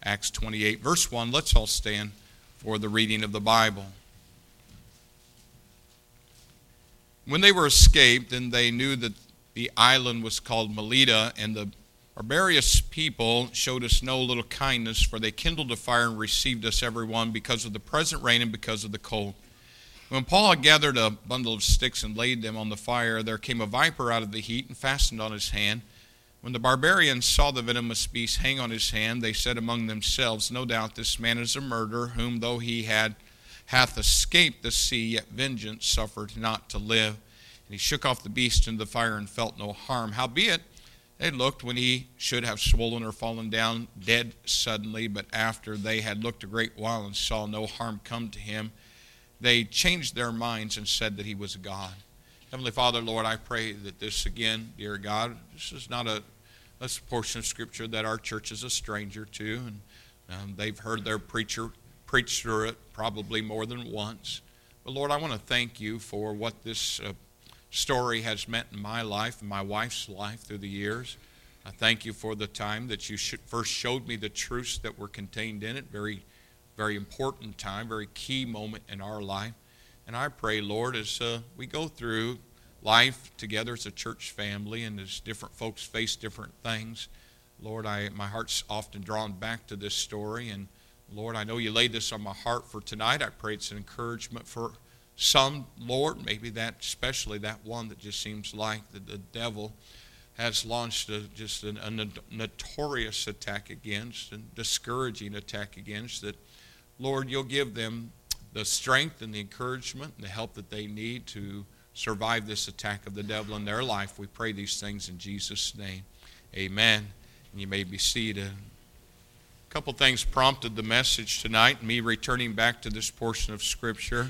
Acts 28, verse 1. Let's all stand for the reading of the Bible. When they were escaped, and they knew that the island was called Melita, and the barbarous people showed us no little kindness, for they kindled a fire and received us every one because of the present rain and because of the cold. When Paul had gathered a bundle of sticks and laid them on the fire, there came a viper out of the heat and fastened on his hand. When the barbarians saw the venomous beast hang on his hand, they said among themselves, "No doubt this man is a murderer, whom though he hath escaped the sea, yet vengeance suffered not to live." And he shook off the beast into the fire and felt no harm. Howbeit they looked when he should have swollen or fallen down dead suddenly, but after they had looked a great while and saw no harm come to him, they changed their minds and said that he was a god. Heavenly Father, Lord, I pray that this again, dear God, this is not a portion of Scripture that our church is a stranger to, and they've heard their preacher preach through it probably more than once. But Lord, I want to thank you for what this story has meant in my life and my wife's life through the years. I thank you for the time that you first showed me the truths that were contained in it. Very, very important time, very key moment in our life. And I pray, Lord, as we go through life together as a church family and as different folks face different things, Lord, my heart's often drawn back to this story. And Lord, I know you laid this on my heart for tonight. I pray it's an encouragement for some, Lord, maybe that, especially that one that just seems like the devil has launched just a notorious attack against and discouraging attack against, that, Lord, you'll give them the strength and the encouragement and the help that they need to survive this attack of the devil in their life. We pray these things in Jesus' name. Amen. And you may be seated. A couple things prompted the message tonight, me returning back to this portion of Scripture.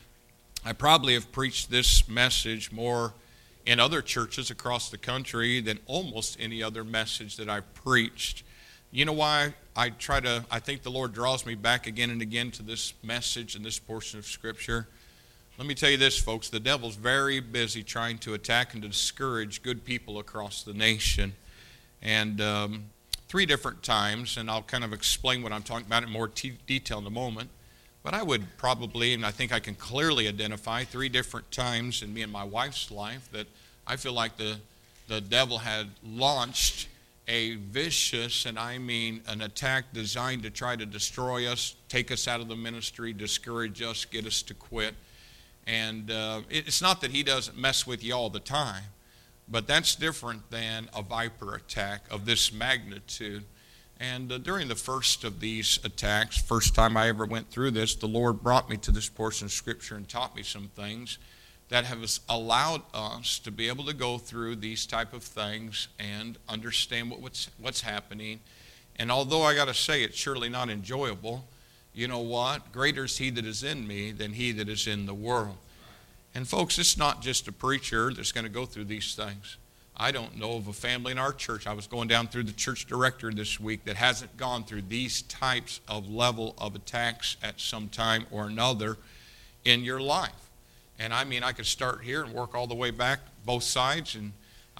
I probably have preached this message more in other churches across the country than almost any other message that I've preached. You know why I think the Lord draws me back again and again to this message and this portion of Scripture? Let me tell you this, folks. The devil's very busy trying to attack and to discourage good people across the nation. And 3 different times, and I'll kind of explain what I'm talking about in more detail in a moment, but I would probably, and I think I can clearly identify 3 different times in me and my wife's life that I feel like the devil had launched a vicious, and I mean an attack designed to try to destroy us, take us out of the ministry, discourage us, get us to quit. And it's not that he doesn't mess with you all the time, but that's different than a viper attack of this magnitude. And during the first of these attacks, first time I ever went through this, the Lord brought me to this portion of Scripture and taught me some things that have allowed us to be able to go through these type of things and understand what's happening. And although I got to say it's surely not enjoyable, you know what? Greater is he that is in me than he that is in the world. And folks, it's not just a preacher that's going to go through these things. I don't know of a family in our church. I was going down through the church directory this week that hasn't gone through these types of level of attacks at some time or another in your life. And I mean, I could start here and work all the way back, both sides, and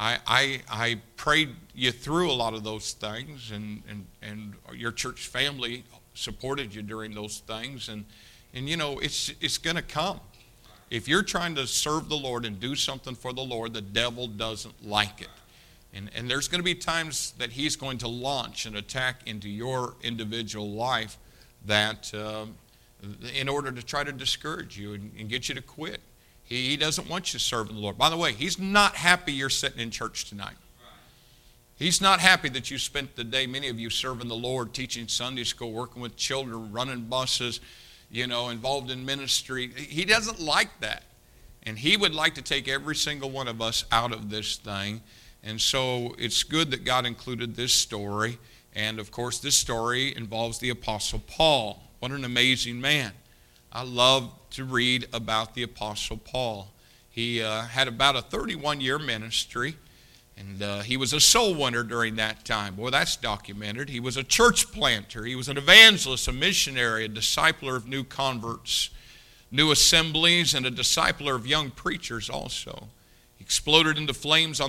I prayed you through a lot of those things, and your church family supported you during those things, and you know, it's going to come. If you're trying to serve the Lord and do something for the Lord, the devil doesn't like it. And there's going to be times that he's going to launch an attack into your individual life that in order to try to discourage you and get you to quit. He doesn't want you serving the Lord. By the way, he's not happy you're sitting in church tonight. He's not happy that you spent the day, many of you, serving the Lord, teaching Sunday school, working with children, running buses, you know, involved in ministry. He doesn't like that. And he would like to take every single one of us out of this thing. And so it's good that God included this story. And, of course, this story involves the Apostle Paul. What an amazing man. I love to read about the Apostle Paul. He had about a 31-year ministry, and he was a soul winner during that time. Boy, that's documented. He was a church planter. He was an evangelist, a missionary, a discipler of new converts, new assemblies, and a discipler of young preachers also. He exploded into flames on the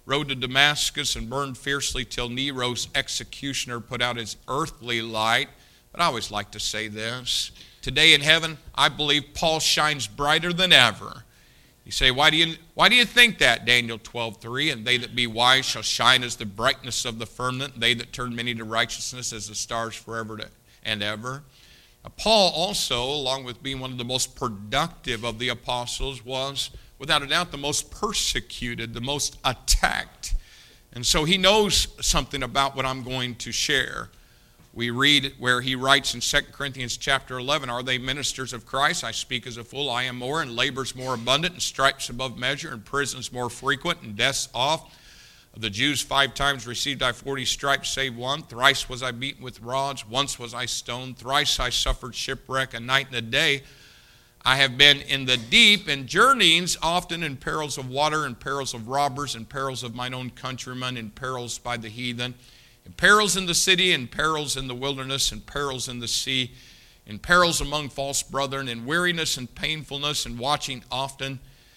rode to Damascus and burned fiercely till Nero's executioner put out his earthly light. But I always like to say this. Today in heaven, I believe Paul shines brighter than ever. You say, why do you think that? Daniel 12:3, and they that be wise shall shine as the brightness of the firmament, they that turn many to righteousness as the stars forever and ever. Paul also, along with being one of the most productive of the apostles, was without a doubt the most persecuted, the most attacked. And so he knows something about what I'm going to share. We read where he writes in 2 Corinthians chapter 11, are they ministers of Christ? I speak as a fool, I am more, and labors more abundant, and stripes above measure, and prisons more frequent, and deaths oft. Of the Jews 5 times received I 40 stripes, save one. Thrice was I beaten with rods, once was I stoned, thrice I suffered shipwreck, a night and a day. I have been in the deep, in journeyings, often in perils of water, in perils of robbers, in perils of mine own countrymen, in perils by the heathen, in perils in the city, in perils in the wilderness, in perils in the sea, in perils among false brethren, in weariness and painfulness, in watchings often,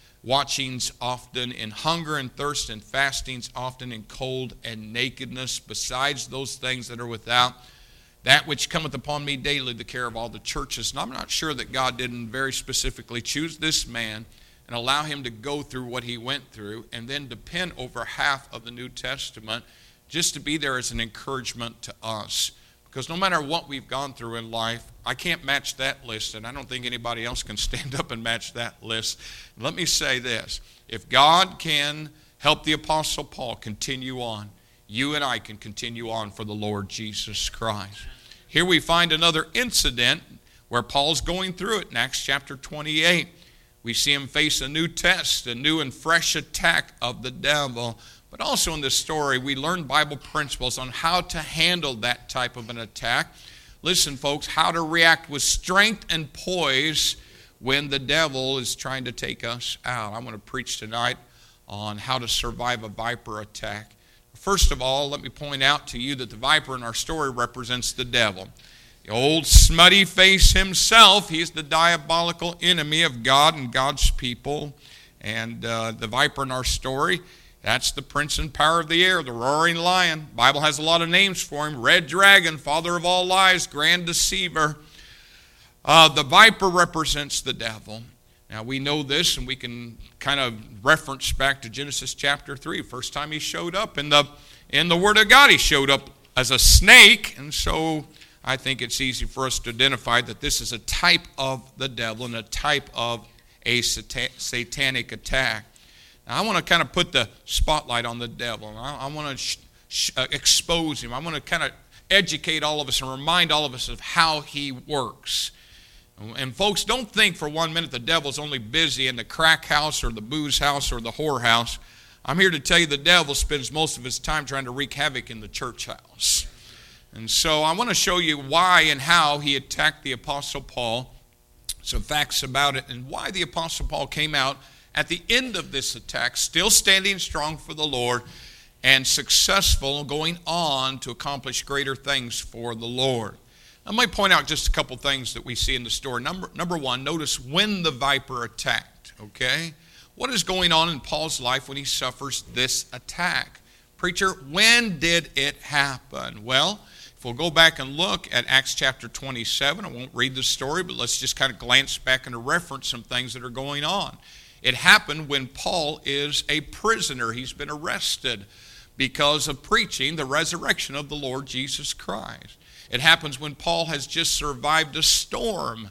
in hunger and thirst, and fastings often, in cold and nakedness, besides those things that are without, that which cometh upon me daily, the care of all the churches. And I'm not sure that God didn't very specifically choose this man and allow him to go through what he went through, and then to pen over half of the New Testament just to be there as an encouragement to us. Because no matter what we've gone through in life, I can't match that list, and I don't think anybody else can stand up and match that list. Let me say this. If God can help the Apostle Paul continue on, you and I can continue on for the Lord Jesus Christ. Here we find another incident where Paul's going through it in Acts chapter 28. We see him face a new test, a new and fresh attack of the devil. But also in this story, we learn Bible principles on how to handle that type of an attack. Listen, folks, how to react with strength and poise when the devil is trying to take us out. I'm going to preach tonight on how to survive a viper attack. First of all, let me point out to you that the viper in our story represents the devil. The old smutty face himself, he's the diabolical enemy of God and God's people. And the viper in our story, that's the prince and power of the air, the roaring lion. The Bible has a lot of names for him. Red dragon, father of all lies, grand deceiver. The viper represents the devil. Now we know this, and we can kind of reference back to Genesis chapter 3. First time he showed up in the Word of God, he showed up as a snake. And so I think it's easy for us to identify that this is a type of the devil and a type of a satanic attack. Now, I want to kind of put the spotlight on the devil. I want to expose him. I want to kind of educate all of us and remind all of us of how he works. And folks, don't think for 1 minute the devil's only busy in the crack house or the booze house or the whore house. I'm here to tell you the devil spends most of his time trying to wreak havoc in the church house. And so I want to show you why and how he attacked the Apostle Paul, some facts about it, and why the Apostle Paul came out at the end of this attack, still standing strong for the Lord and successful, going on to accomplish greater things for the Lord. I might point out just a couple things that we see in the story. Number one, notice when the viper attacked, okay? What is going on in Paul's life when he suffers this attack? Preacher, when did it happen? Well, if we'll go back and look at Acts chapter 27, I won't read the story, but let's just kind of glance back and reference some things that are going on. It happened when Paul is a prisoner. He's been arrested because of preaching the resurrection of the Lord Jesus Christ. It happens when Paul has just survived a storm.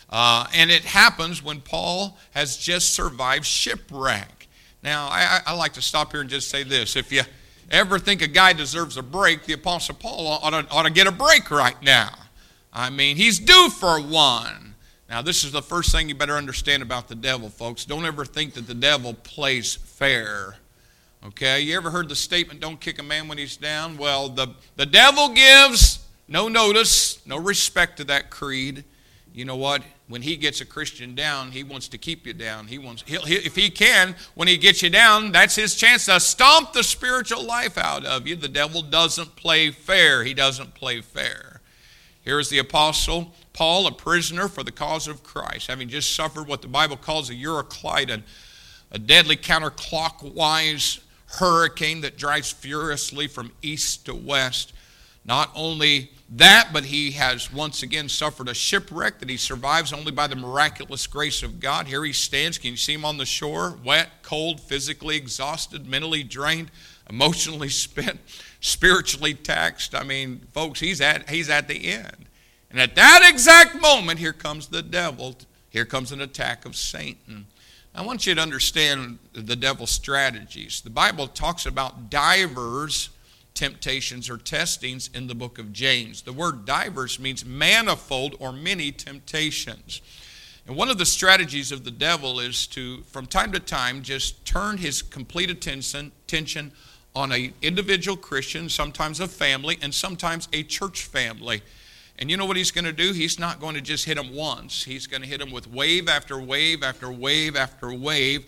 And it happens when Paul has just survived shipwreck. Now, I like to stop here and just say this. If you ever think a guy deserves a break, the Apostle Paul ought to get a break right now. I mean, he's due for one. Now, this is the first thing you better understand about the devil, folks. Don't ever think that the devil plays fair. Okay? You ever heard the statement, don't kick a man when he's down? Well, the devil gives no notice, no respect to that creed. You know what? When he gets a Christian down, he wants to keep you down. If he can, when he gets you down, that's his chance to stomp the spiritual life out of you. The devil doesn't play fair. He doesn't play fair. Here's the Apostle Paul, a prisoner for the cause of Christ, having just suffered what the Bible calls a Euroclydon, a deadly counterclockwise hurricane that drives furiously from east to west. Not only that, but he has once again suffered a shipwreck that he survives only by the miraculous grace of God. Here he stands. Can you see him on the shore? Wet, cold, physically exhausted, mentally drained, emotionally spent, spiritually taxed. I mean, folks, he's at the end. And at that exact moment, here comes the devil. Here comes an attack of Satan. I want you to understand the devil's strategies. The Bible talks about divers temptations or testings in the book of James. The word divers means manifold or many temptations. And one of the strategies of the devil is to, from time to time, just turn his complete attention on an individual Christian, sometimes a family, and sometimes a church family. And you know what he's going to do? He's not going to just hit them once. He's going to hit them with wave after wave after wave after wave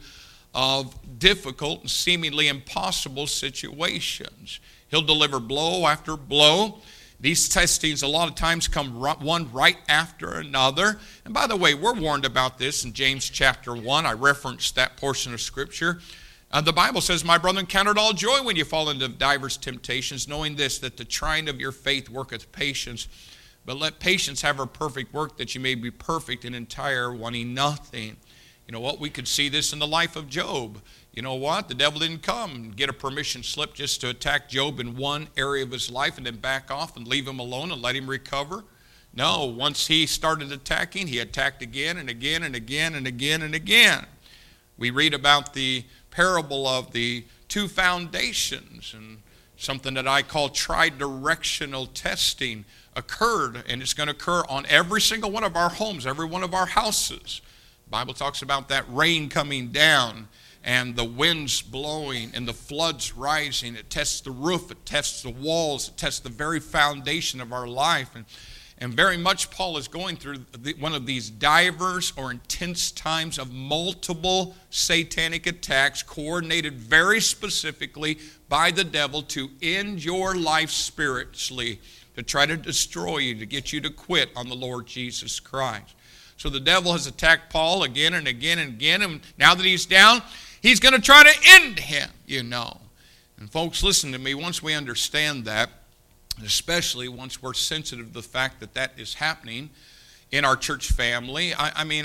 of difficult and seemingly impossible situations. He'll deliver blow after blow. These testings a lot of times come one right after another. And by the way, we're warned about this in James chapter 1. I referenced that portion of Scripture. The Bible says, "My brethren, count it all joy when you fall into divers temptations, knowing this, that the trying of your faith worketh patience. But let patience have her perfect work, that you may be perfect and entire, wanting nothing." You know what? We could see this in the life of Job. You know what? The devil didn't come and get a permission slip just to attack Job in one area of his life and then back off and leave him alone and let him recover. No, once he started attacking, he attacked again and again and again and again and again. We read about the parable of the two foundations, and something that I call tri-directional testing occurred, and it's going to occur on every single one of our homes, every one of our houses. The Bible talks about that rain coming down and the winds blowing and the floods rising. It tests the roof, it tests the walls, it tests the very foundation of our life. And very much Paul is going through one of these divers or intense times of multiple satanic attacks coordinated very specifically by the devil to end your life spiritually, to try to destroy you, to get you to quit on the Lord Jesus Christ. So the devil has attacked Paul again and again and again, and now that he's down, he's going to try to end him, you know. And folks, listen to me, once we understand that, especially once we're sensitive to the fact that that is happening in our church family.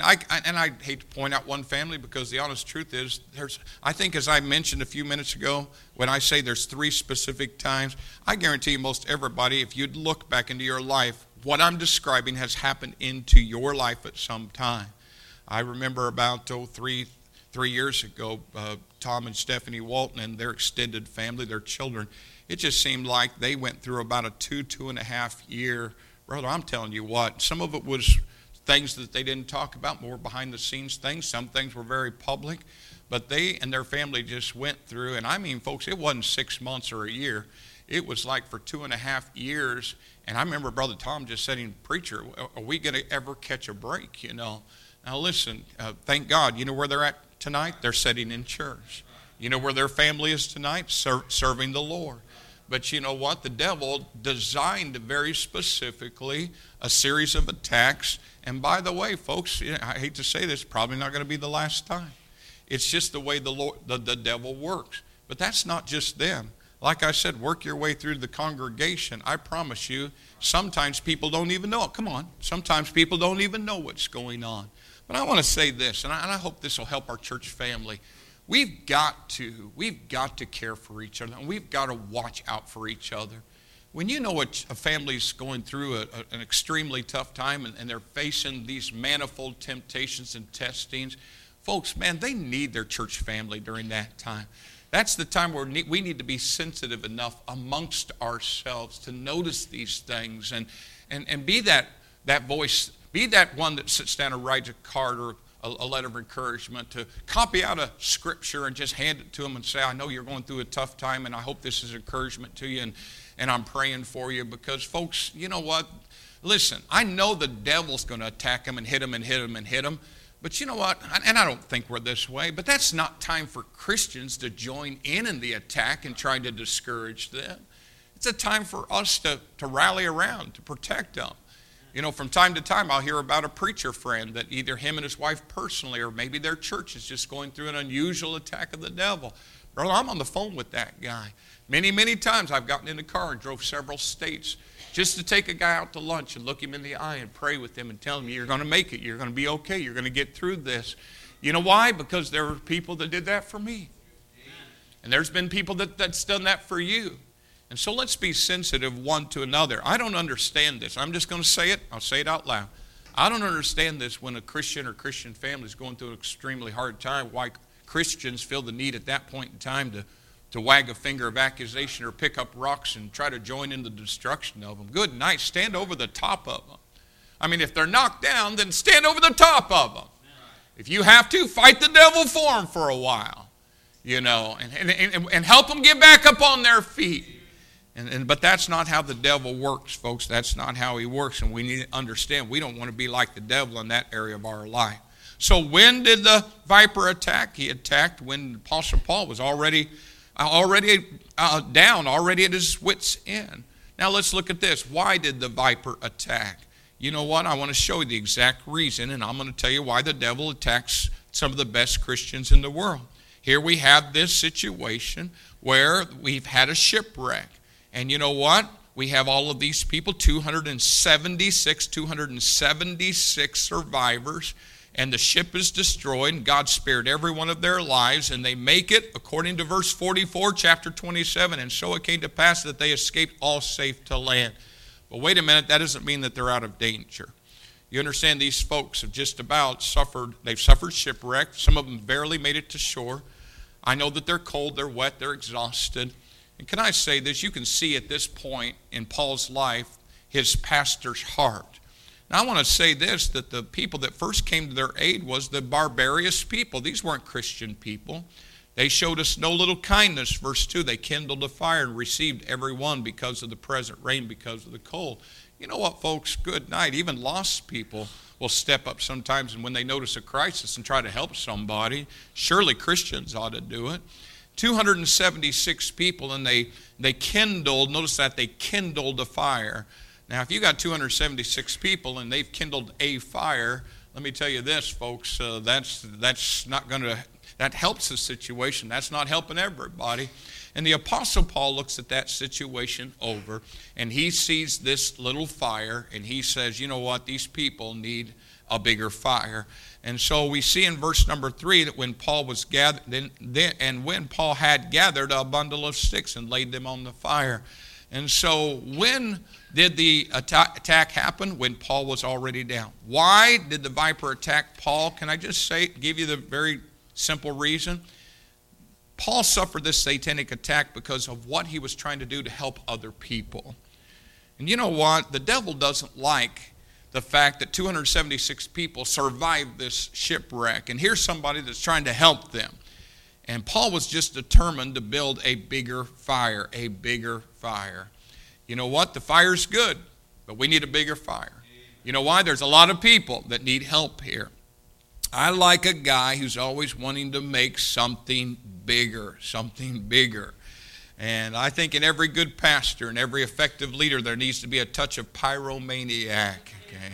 I hate to point out one family, because the honest truth is, I think as I mentioned a few minutes ago, when I say there's 3 specific times, I guarantee you most everybody, if you'd look back into your life, what I'm describing has happened into your life at some time. I remember about 3 years ago, Tom and Stephanie Walton and their extended family, their children, it just seemed like they went through about a 2.5 year, brother, I'm telling you what, some of it was things that they didn't talk about, more behind the scenes things. Some things were very public, but they and their family just went through, and I mean, folks, it wasn't 6 months or a year. It was like for 2.5 years, and I remember Brother Tom just saying, "Preacher, are we going to ever catch a break, you know?" Now listen, thank God, you know where they're at tonight? They're sitting in church. You know where their family is tonight? Serving the Lord. But you know what? The devil designed very specifically a series of attacks. And by the way, folks, I hate to say this, probably not going to be the last time. It's just the way the devil works. But that's not just them. Like I said, work your way through the congregation. I promise you, sometimes people don't even know it. Come on. Sometimes people don't even know what's going on. But I want to say this, and I hope this will help our church family. We've got to care for each other, and we've got to watch out for each other. When you know a family's going through an extremely tough time and they're facing these manifold temptations and testings, folks, man, they need their church family during that time. That's the time where we need to be sensitive enough amongst ourselves to notice these things and be that voice, be that one that sits down and writes a card or a letter of encouragement, to copy out a scripture and just hand it to them and say, "I know you're going through a tough time, and I hope this is encouragement to you, and I'm praying for you." Because, folks, you know what? Listen, I know the devil's going to attack them and hit them and hit them and hit them. But you know what? And I don't think we're this way, but that's not time for Christians to join in the attack and try to discourage them. It's a time for us to rally around, to protect them. You know, from time to time, I'll hear about a preacher friend that either him and his wife personally or maybe their church is just going through an unusual attack of the devil. Brother, I'm on the phone with that guy. Many, many times I've gotten in the car and drove several states just to take a guy out to lunch and look him in the eye and pray with him and tell him, you're going to make it. You're going to be okay. You're going to get through this. You know why? Because there were people that did that for me. And there's been people that's done that for you. And so let's be sensitive one to another. I don't understand this. I'm just going to say it. I'll say it out loud. I don't understand this when a Christian or Christian family is going through an extremely hard time, why Christians feel the need at that point in time to wag a finger of accusation or pick up rocks and try to join in the destruction of them. Good night. Stand over the top of them. I mean, if they're knocked down, then stand over the top of them. If you have to, fight the devil for them for a while, you know, and help them get back up on their feet. But that's not how the devil works, folks. That's not how he works, and we need to understand we don't want to be like the devil in that area of our life. So when did the viper attack? He attacked when Apostle Paul was already down, already at his wits' end. Now let's look at this. Why did the viper attack? You know what? I want to show you the exact reason, and I'm going to tell you why the devil attacks some of the best Christians in the world. Here we have this situation where we've had a shipwreck. And you know what? We have all of these people, 276 survivors. And the ship is destroyed, and God spared every one of their lives, and they make it, according to verse 44, chapter 27. And so it came to pass that they escaped all safe to land. But wait a minute, that doesn't mean that they're out of danger. You understand, these folks have just about suffered, they've suffered shipwreck. Some of them barely made it to shore. I know that they're cold, they're wet, they're exhausted. And can I say this? You can see at this point in Paul's life, his pastor's heart. Now I want to say this, that the people that first came to their aid was the barbarous people. These weren't Christian people. They showed us no little kindness. Verse 2, they kindled a fire and received every one because of the present rain, because of the cold. You know what, folks? Good night. Even lost people will step up sometimes, and when they notice a crisis and try to help somebody. Surely Christians ought to do it. 276 people, and they kindled, notice that they kindled a fire. Now, if you got 276 people and they've kindled a fire, let me tell you this, folks, that's not going to, that helps the situation. That's not helping everybody. And the Apostle Paul looks at that situation over, and he sees this little fire, and he says, you know what, these people need a bigger fire. And so we see in verse number 3 that when Paul was gathered, and when Paul had gathered a bundle of sticks and laid them on the fire. And so when did the attack happen? When Paul was already down. Why did the viper attack Paul? Can I just give you the very simple reason? Paul suffered this satanic attack because of what he was trying to do to help other people. And you know what? The devil doesn't like the fact that 276 people survived this shipwreck. And here's somebody that's trying to help them. And Paul was just determined to build a bigger fire, a bigger fire. You know what? The fire's good, but we need a bigger fire. You know why? There's a lot of people that need help here. I like a guy who's always wanting to make something bigger, something bigger. And I think in every good pastor and every effective leader, there needs to be a touch of pyromaniac. Okay.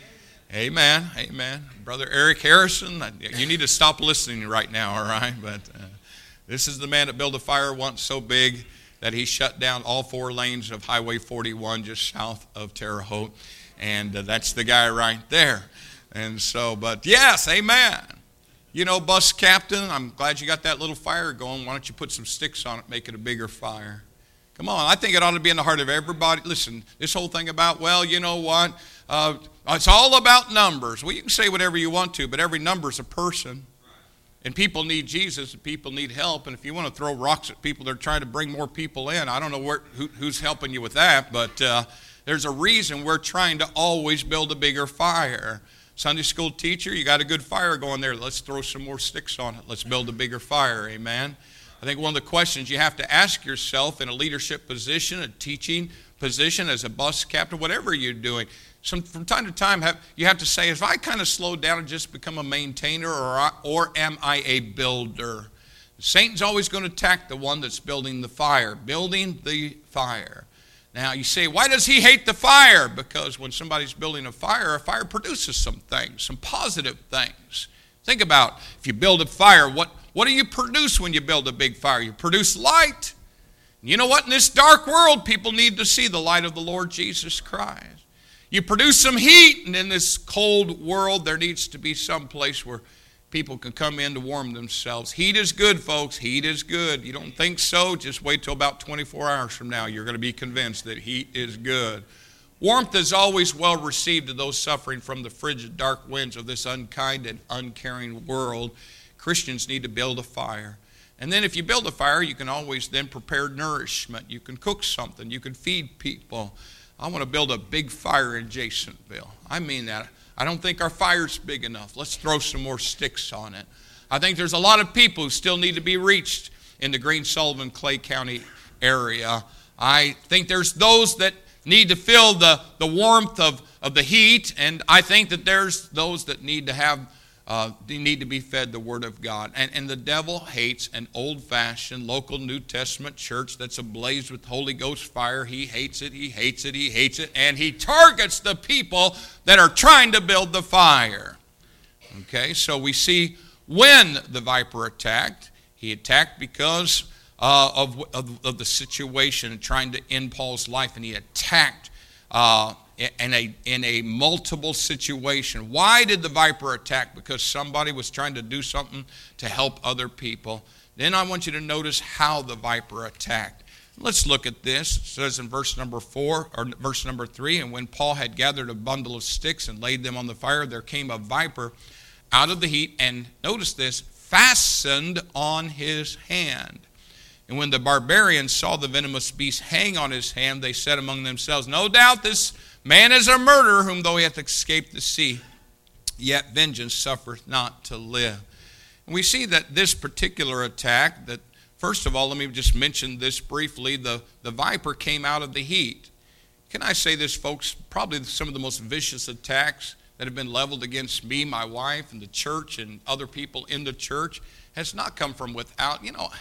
Amen. Amen. Brother Eric Harrison, you need to stop listening right now, all right? But this is the man that built a fire once so big that he shut down all 4 lanes of Highway 41 just south of Terre Haute. And that's the guy right there. And so, but yes, amen. You know, bus captain, I'm glad you got that little fire going. Why don't you put some sticks on it, make it a bigger fire? Come on, I think it ought to be in the heart of everybody. Listen, this whole thing about, well, you know what? It's all about numbers. Well, you can say whatever you want to, but every number is a person. And people need Jesus, and people need help. And if you want to throw rocks at people that are trying to bring more people in, I don't know who's helping you with that, but there's a reason we're trying to always build a bigger fire. Sunday school teacher, you got a good fire going there. Let's throw some more sticks on it. Let's build a bigger fire, amen? I think one of the questions you have to ask yourself in a leadership position, a teaching position, as a bus captain, whatever you're doing, from time to time you have to say, if I kind of slow down and just become a maintainer, or am I a builder? Satan's always going to attack the one that's building the fire. Building the fire. Now you say, why does he hate the fire? Because when somebody's building a fire produces some things, some positive things. Think about, if you build a fire, what What do you produce when you build a big fire? You produce light. You know what? In this dark world, people need to see the light of the Lord Jesus Christ. You produce some heat, and in this cold world, there needs to be some place where people can come in to warm themselves. Heat is good, folks. Heat is good. You don't think so? Just wait till about 24 hours from now. You're going to be convinced that heat is good. Warmth is always well received to those suffering from the frigid, dark winds of this unkind and uncaring world. Christians need to build a fire. And then if you build a fire, you can always then prepare nourishment. You can cook something. You can feed people. I want to build a big fire in Jasonville. I mean that. I don't think our fire's big enough. Let's throw some more sticks on it. I think there's a lot of people who still need to be reached in the Green Sullivan, Clay County area. I think there's those that need to feel the warmth of the heat, and I think that there's those that need to have they need to be fed the Word of God. And the devil hates an old-fashioned local New Testament church that's ablaze with Holy Ghost fire. He hates it, he hates it, he hates it, and he targets the people that are trying to build the fire. Okay, so we see when the viper attacked, he attacked because of the situation and trying to end Paul's life, and he attacked in a multiple situation. Why did the viper attack? Because somebody was trying to do something to help other people. Then I want you to notice how the viper attacked. Let's look at this. It says in verse number 3, and when Paul had gathered a bundle of sticks and laid them on the fire, there came a viper out of the heat, and notice this, fastened on his hand. And when the barbarians saw the venomous beast hang on his hand, they said among themselves, no doubt this man is a murderer, whom though he hath escaped the sea, yet vengeance suffereth not to live. And we see that this particular attack, that first of all, let me just mention this briefly, the viper came out of the heat. Can I say this, folks? Probably some of the most vicious attacks that have been leveled against me, my wife, and the church, and other people in the church has not come from without. You know,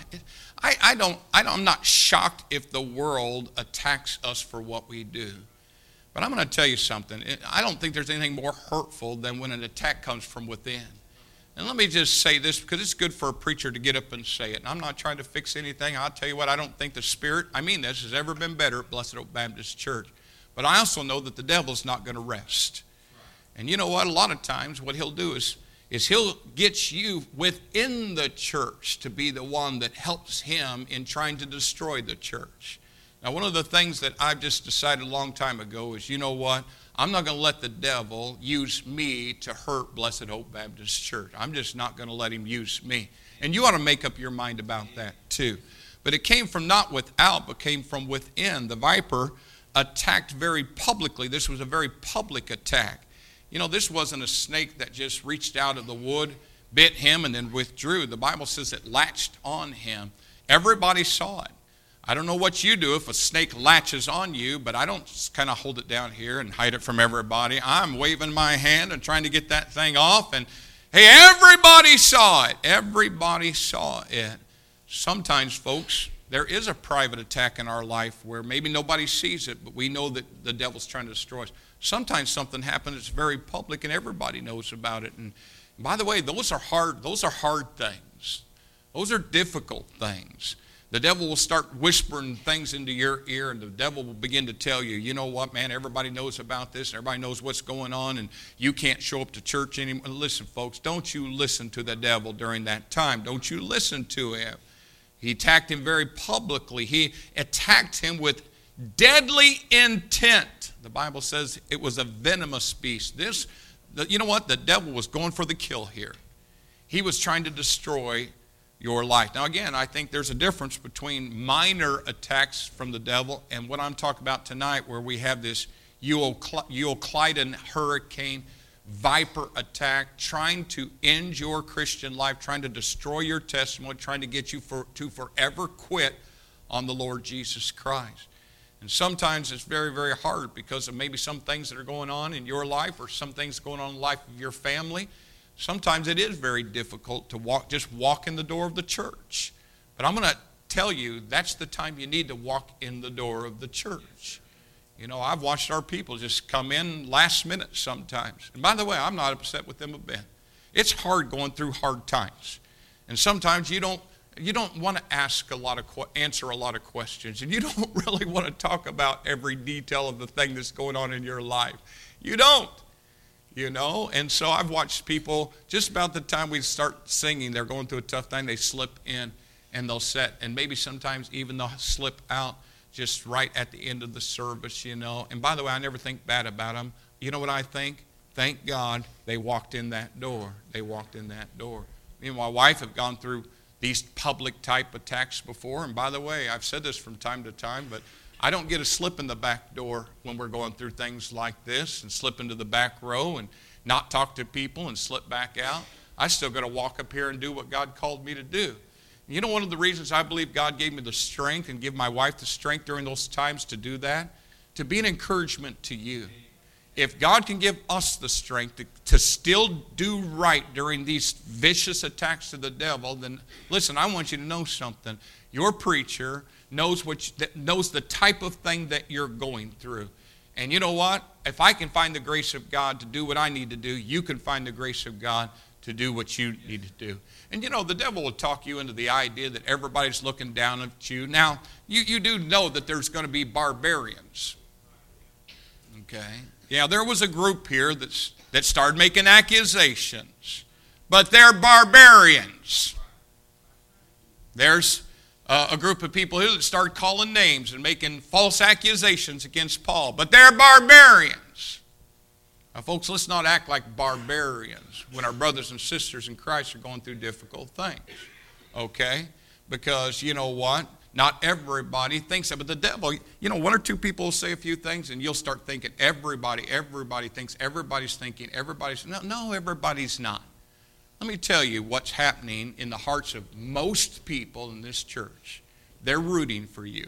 I'm not shocked if the world attacks us for what we do. But I'm going to tell you something. I don't think there's anything more hurtful than when an attack comes from within. And let me just say this, because it's good for a preacher to get up and say it. And I'm not trying to fix anything. I'll tell you what, I don't think the Spirit, I mean this, has ever been better at Blessed Oak Baptist Church. But I also know that the devil's not going to rest. And you know what? A lot of times what he'll do is he'll get you within the church to be the one that helps him in trying to destroy the church. Now, one of the things that I've just decided a long time ago is, you know what? I'm not going to let the devil use me to hurt Blessed Hope Baptist Church. I'm just not going to let him use me. And you ought to make up your mind about that too. But it came from not without, but came from within. The viper attacked very publicly. This was a very public attack. You know, this wasn't a snake that just reached out of the wood, bit him, and then withdrew. The Bible says it latched on him. Everybody saw it. I don't know what you do if a snake latches on you, but I don't just kind of hold it down here and hide it from everybody. I'm waving my hand and trying to get that thing off, and hey, everybody saw it. Everybody saw it. Sometimes, folks, there is a private attack in our life where maybe nobody sees it, but we know that the devil's trying to destroy us. Sometimes something happens that's very public and everybody knows about it. And by the way, those are hard things. Those are difficult things. The devil will start whispering things into your ear, and the devil will begin to tell you, you know what, man, everybody knows about this, everybody knows what's going on, and you can't show up to church anymore. Listen, folks, don't you listen to the devil during that time. Don't you listen to him. He attacked him very publicly. He attacked him with deadly intent. The Bible says it was a venomous beast. You know what? The devil was going for the kill here. He was trying to destroy your life. Now again, I think there's a difference between minor attacks from the devil and what I'm talking about tonight, where we have this Euroclydon hurricane, viper attack, trying to end your Christian life, trying to destroy your testimony, trying to get you to forever quit on the Lord Jesus Christ. And sometimes it's very, very hard because of maybe some things that are going on in your life or some things going on in the life of your family. Sometimes it is very difficult to just walk in the door of the church. But I'm going to tell you, that's the time you need to walk in the door of the church. You know, I've watched our people just come in last minute sometimes. And by the way, I'm not upset with them a bit. It's hard going through hard times. And sometimes you don't want to answer a lot of questions, and you don't really want to talk about every detail of the thing that's going on in your life. You don't, And so I've watched people, just about the time we start singing, they're going through a tough time, they slip in and they'll sit, and maybe sometimes even they'll slip out just right at the end of the service, And by the way, I never think bad about them. You know what I think? Thank God they walked in that door. They walked in that door. Me and my wife have gone through these public type attacks before. And by the way, I've said this from time to time, but I don't get a slip in the back door when we're going through things like this and slip into the back row and not talk to people and slip back out. I still got to walk up here and do what God called me to do. You know, one of the reasons I believe God gave me the strength and give my wife the strength during those times to do that, to be an encouragement to you. If God can give us the strength to still do right during these vicious attacks of the devil, then listen, I want you to know something. Your preacher knows the type of thing that you're going through. And you know what? If I can find the grace of God to do what I need to do, you can find the grace of God to do what you need to do. And the devil will talk you into the idea that everybody's looking down at you. Now, you do know that there's going to be barbarians. Okay? Yeah, there was a group here that started making accusations, but they're barbarians. There's a group of people here that started calling names and making false accusations against Paul, but they're barbarians. Now, folks, let's not act like barbarians when our brothers and sisters in Christ are going through difficult things, okay? Because you know what? Not everybody thinks that, but the devil, one or two people will say a few things and you'll start thinking everybody thinks, everybody's thinking, no, everybody's not. Let me tell you what's happening in the hearts of most people in this church. They're rooting for you.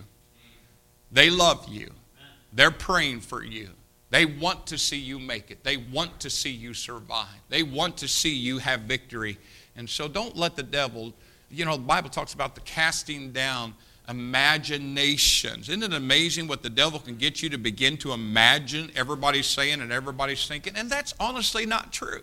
They love you. They're praying for you. They want to see you make it. They want to see you survive. They want to see you have victory. And so don't let the devil, the Bible talks about the casting down imaginations. Isn't it amazing what the devil can get you to begin to imagine everybody's saying and everybody's thinking? And that's honestly not true.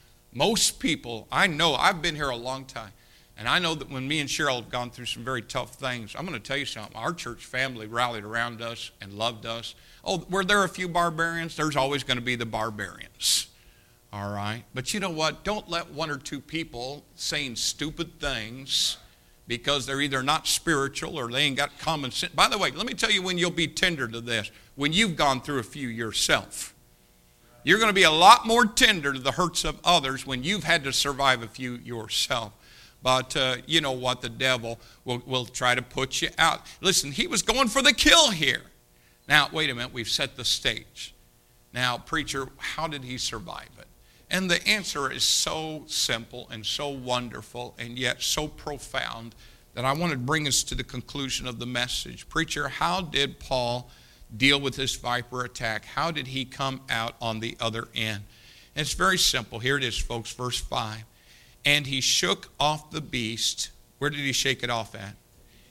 Most people, I know, I've been here a long time, and I know that when me and Cheryl have gone through some very tough things, I'm going to tell you something. Our church family rallied around us and loved us. Oh, were there a few barbarians? There's always going to be the barbarians. All right? But you know what? Don't let one or two people saying stupid things because they're either not spiritual or they ain't got common sense. By the way, let me tell you when you'll be tender to this. When you've gone through a few yourself. You're going to be a lot more tender to the hurts of others when you've had to survive a few yourself. But you know what? The devil will try to put you out. Listen, he was going for the kill here. Now, wait a minute. We've set the stage. Now, preacher, how did he survive it? And the answer is so simple and so wonderful and yet so profound that I want to bring us to the conclusion of the message. Preacher, how did Paul deal with this viper attack? How did he come out on the other end? And it's very simple. Here it is, folks, verse 5. And he shook off the beast. Where did he shake it off at?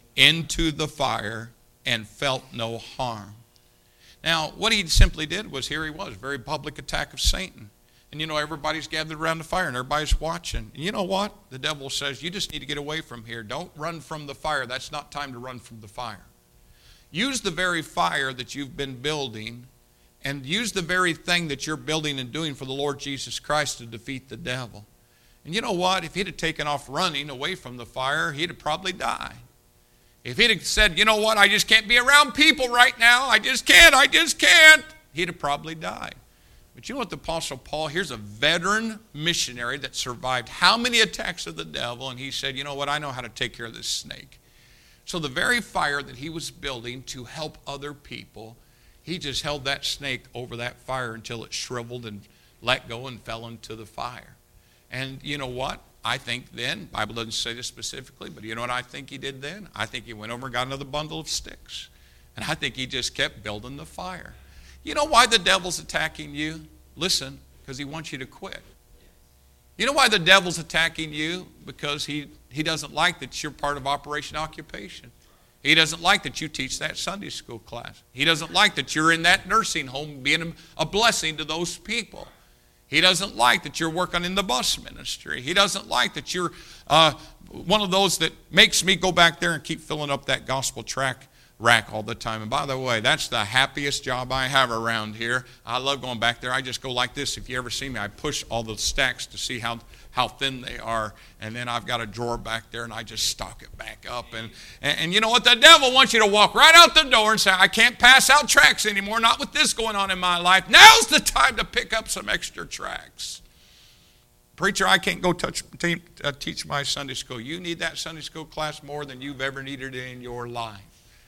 Into the fire, and felt no harm. Now, what he simply did was, here he was, very public attack of Satan. And everybody's gathered around the fire and everybody's watching. And you know what? The devil says, you just need to get away from here. Don't run from the fire. That's not time to run from the fire. Use the very fire that you've been building and use the very thing that you're building and doing for the Lord Jesus Christ to defeat the devil. And you know what? If he'd have taken off running away from the fire, he'd have probably died. If he'd have said, you know what, I just can't be around people right now. I just can't. He'd have probably died. But you know what, the Apostle Paul, here's a veteran missionary that survived how many attacks of the devil, and he said, you know what, I know how to take care of this snake. So the very fire that he was building to help other people, he just held that snake over that fire until it shriveled and let go and fell into the fire. And you know what? I think then, the Bible doesn't say this specifically, but you know what I think he did then? I think he went over and got another bundle of sticks. And I think he just kept building the fire. You know why the devil's attacking you? Listen, because he wants you to quit. You know why the devil's attacking you? Because he doesn't like that you're part of Operation Occupation. He doesn't like that you teach that Sunday school class. He doesn't like that you're in that nursing home being a blessing to those people. He doesn't like that you're working in the bus ministry. He doesn't like that you're one of those that makes me go back there and keep filling up that gospel track rack all the time. And by the way, that's the happiest job I have around here. I love going back there. I just go like this. If you ever see me, I push all the stacks to see how thin they are, and then I've got a drawer back there, and I just stock it back up. And you know what? The devil wants you to walk right out the door and say, I can't pass out tracts anymore, not with this going on in my life. Now's the time to pick up some extra tracts. Preacher, I can't go teach my Sunday school. You need that Sunday school class more than you've ever needed it in your life.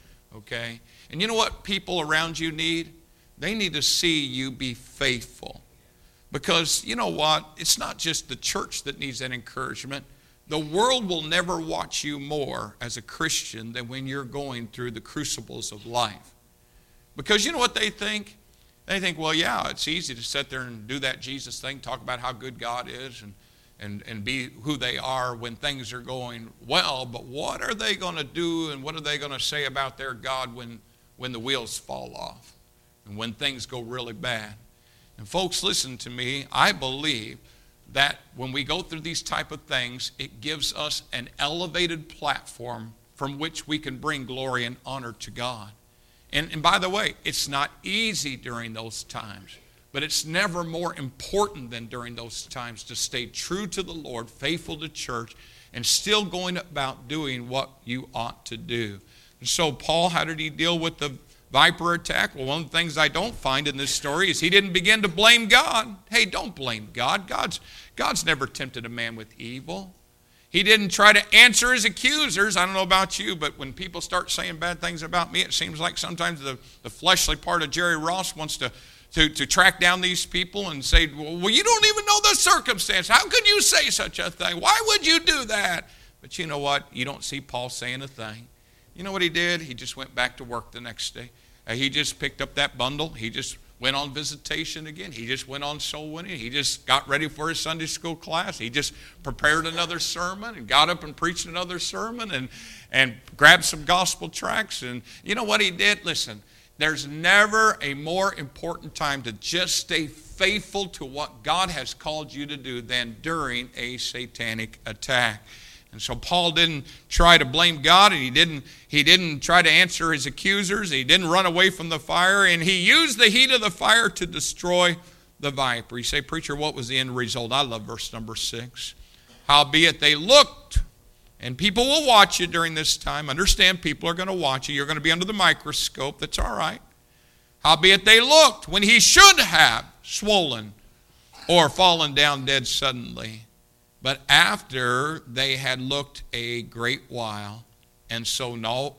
Okay? And you know what people around you need? They need to see you be faithful. Because you know what? It's not just the church that needs that encouragement. The world will never watch you more as a Christian than when you're going through the crucibles of life. Because you know what they think? They think, well, yeah, it's easy to sit there and do that Jesus thing, talk about how good God is and be who they are when things are going well. But what are they going to do and what are they going to say about their God when the wheels fall off and when things go really bad? And folks, listen to me. I believe that when we go through these type of things, it gives us an elevated platform from which we can bring glory and honor to God. And by the way, it's not easy during those times, but it's never more important than during those times to stay true to the Lord, faithful to church, and still going about doing what you ought to do. And so Paul, how did he deal with the viper attack? Well, one of the things I don't find in this story is he didn't begin to blame God. Hey, don't blame God. God's never tempted a man with evil. He didn't try to answer his accusers. I don't know about you, but when people start saying bad things about me, it seems like sometimes the fleshly part of Jerry Ross wants to track down these people and say, well, you don't even know the circumstance. How could you say such a thing? Why would you do that? But you know what? You don't see Paul saying a thing. You know what he did? He just went back to work the next day. He just picked up that bundle. He just went on visitation again. He just went on soul winning. He just got ready for his Sunday school class. He just prepared another sermon and got up and preached another sermon and grabbed some gospel tracts. And you know what he did? Listen, there's never a more important time to just stay faithful to what God has called you to do than during a satanic attack. And so Paul didn't try to blame God, and he didn't try to answer his accusers. He didn't run away from the fire, and he used the heat of the fire to destroy the viper. You say, preacher, what was the end result? I love verse number 6. Howbeit they looked, and people will watch you during this time. Understand, people are going to watch you. You're going to be under the microscope. That's all right. Howbeit they looked when he should have swollen or fallen down dead suddenly. But after they had looked a great while and saw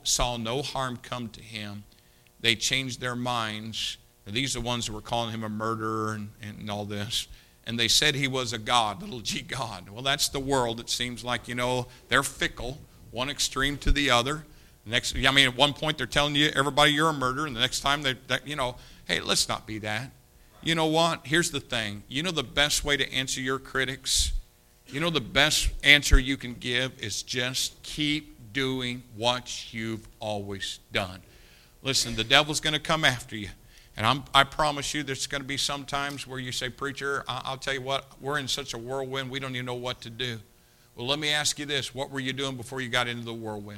no harm come to him, they changed their minds. These are the ones who were calling him a murderer and all this. And they said he was a god, little g God. Well, that's the world. It seems like, they're fickle, one extreme to the other. At one point they're telling you, everybody, you're a murderer. And the next time, hey, let's not be that. You know what? Here's the thing. You know the best way to answer your critics? You know the best answer you can give is just keep doing what you've always done. Listen, the devil's going to come after you. And I promise you there's going to be some times where you say, preacher, I'll tell you what, we're in such a whirlwind, we don't even know what to do. Well, let me ask you this. What were you doing before you got into the whirlwind?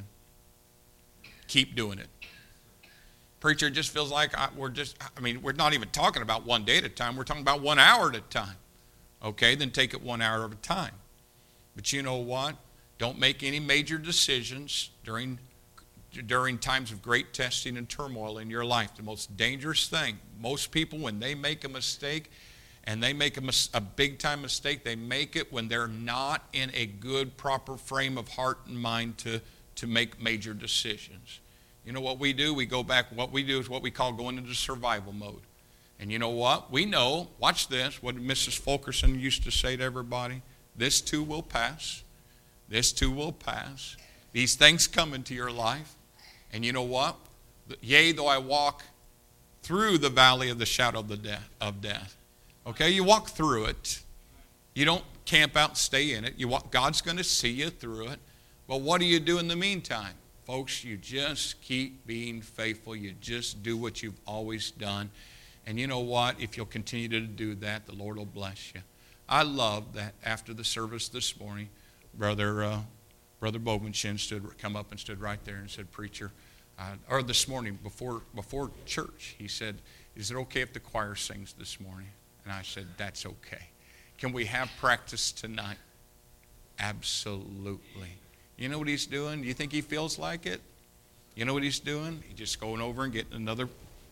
Keep doing it. Preacher, it just feels like we're not even talking about one day at a time. We're talking about 1 hour at a time. Okay, then take it 1 hour at a time. But you know what? Don't make any major decisions during times of great testing and turmoil in your life. The most dangerous thing, most people, when they make a mistake, and they make a big-time mistake, they make it when they're not in a good, proper frame of heart and mind to make major decisions. You know what we do? We go back. What we do is what we call going into survival mode. And you know what? We know, watch this, what Mrs. Fulkerson used to say to everybody, this too will pass. This too will pass. These things come into your life. And you know what? Yea, though I walk through the valley of the shadow of death. Okay, you walk through it. You don't camp out and stay in it. God's going to see you through it. But what do you do in the meantime? Folks, you just keep being faithful. You just do what you've always done. And you know what? If you'll continue to do that, the Lord will bless you. I love that after the service this morning, Brother Bogenshin come up and stood right there and said, "Preacher," or this morning before church, he said, "Is it okay if the choir sings this morning?" And I said, "That's okay. Can we have practice tonight?" Absolutely. You know what he's doing? Do you think he feels like it? You know what he's doing? He's just going over and getting another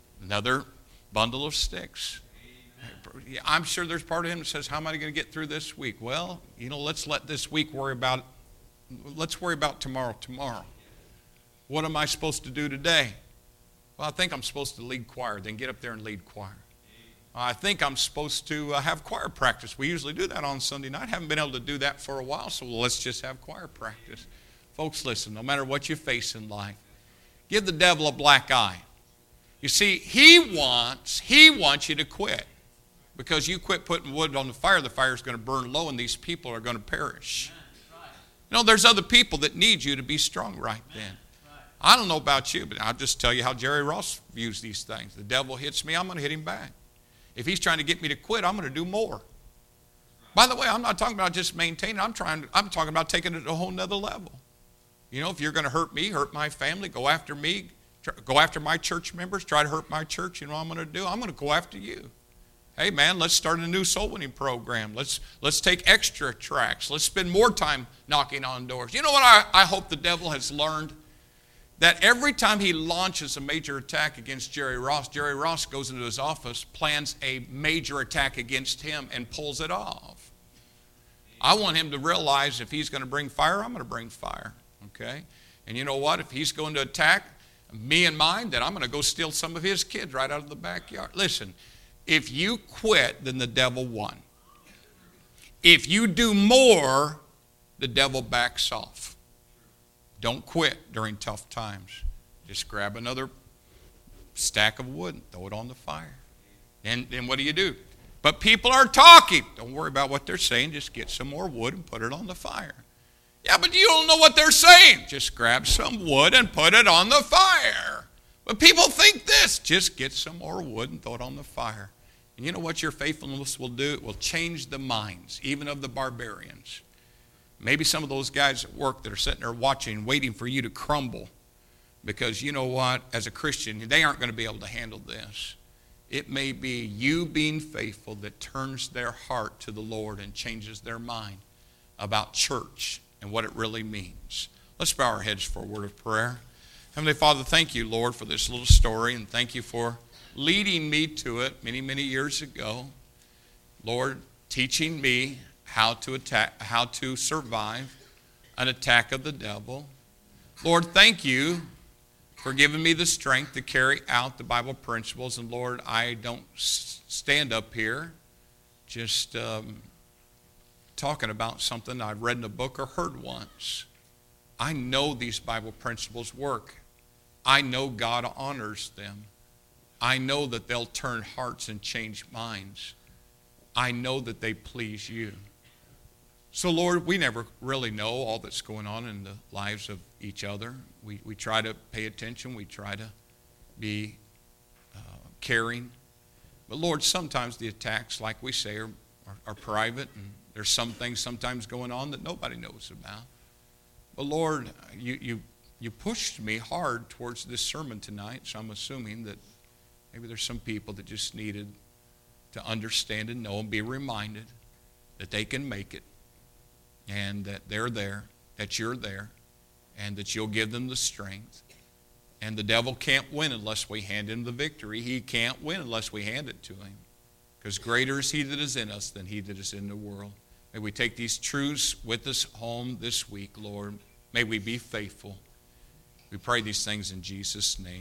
bundle of sticks. I'm sure there's part of him that says, "How am I going to get through this week?" Well, let's let this week let's worry about tomorrow. What am I supposed to do today? Well, I think I'm supposed to lead choir. Then get up there and lead choir. I think I'm supposed to have choir practice. We usually do that on Sunday night. Haven't been able to do that for a while, so let's just have choir practice. Folks, listen, no matter what you face in life, give the devil a black eye. You see, he wants you to quit. Because you quit putting wood on the fire's going to burn low and these people are going to perish. There's other people that need you to be strong right then. I don't know about you, but I'll just tell you how Jerry Ross views these things. The devil hits me, I'm going to hit him back. If he's trying to get me to quit, I'm going to do more. By the way, I'm not talking about just maintaining. I'm talking about taking it to a whole nother level. If you're going to hurt me, hurt my family, go after me, go after my church members, try to hurt my church, you know what I'm going to do? I'm going to go after you. Hey, man, let's start a new soul winning program. Let's take extra tracts. Let's spend more time knocking on doors. You know what I hope the devil has learned? That every time he launches a major attack against Jerry Ross goes into his office, plans a major attack against him, and pulls it off. I want him to realize if he's going to bring fire, I'm going to bring fire. Okay? And you know what? If he's going to attack me and mine, then I'm going to go steal some of his kids right out of the backyard. Listen, if you quit, then the devil won. If you do more, the devil backs off. Don't quit during tough times. Just grab another stack of wood and throw it on the fire. And then what do? But people are talking. Don't worry about what they're saying. Just get some more wood and put it on the fire. Yeah, but you don't know what they're saying. Just grab some wood and put it on the fire. But people think this. Just get some more wood and throw it on the fire. And you know what your faithfulness will do? It will change the minds, even of the barbarians. Maybe some of those guys at work that are sitting there watching, waiting for you to crumble. Because you know what? As a Christian, they aren't going to be able to handle this. It may be you being faithful that turns their heart to the Lord and changes their mind about church and what it really means. Let's bow our heads for a word of prayer. Heavenly Father, thank you, Lord, for this little story, and thank you for leading me to it many, many years ago. Lord, teaching me how to survive an attack of the devil. Lord, thank you for giving me the strength to carry out the Bible principles. And Lord, I don't stand up here just talking about something I've read in a book or heard once. I know these Bible principles work. I know God honors them. I know that they'll turn hearts and change minds. I know that they please you. So, Lord, we never really know all that's going on in the lives of each other. We try to pay attention. We try to be caring. But, Lord, sometimes the attacks, like we say, are private, and there's some things sometimes going on that nobody knows about. But, Lord, you pushed me hard towards this sermon tonight, so I'm assuming that maybe there's some people that just needed to understand and know and be reminded that they can make it, and that they're there, that you're there, and that you'll give them the strength. And the devil can't win unless we hand him the victory. He can't win unless we hand it to him. Because greater is he that is in us than he that is in the world. May we take these truths with us home this week, Lord. May we be faithful. We pray these things in Jesus' name.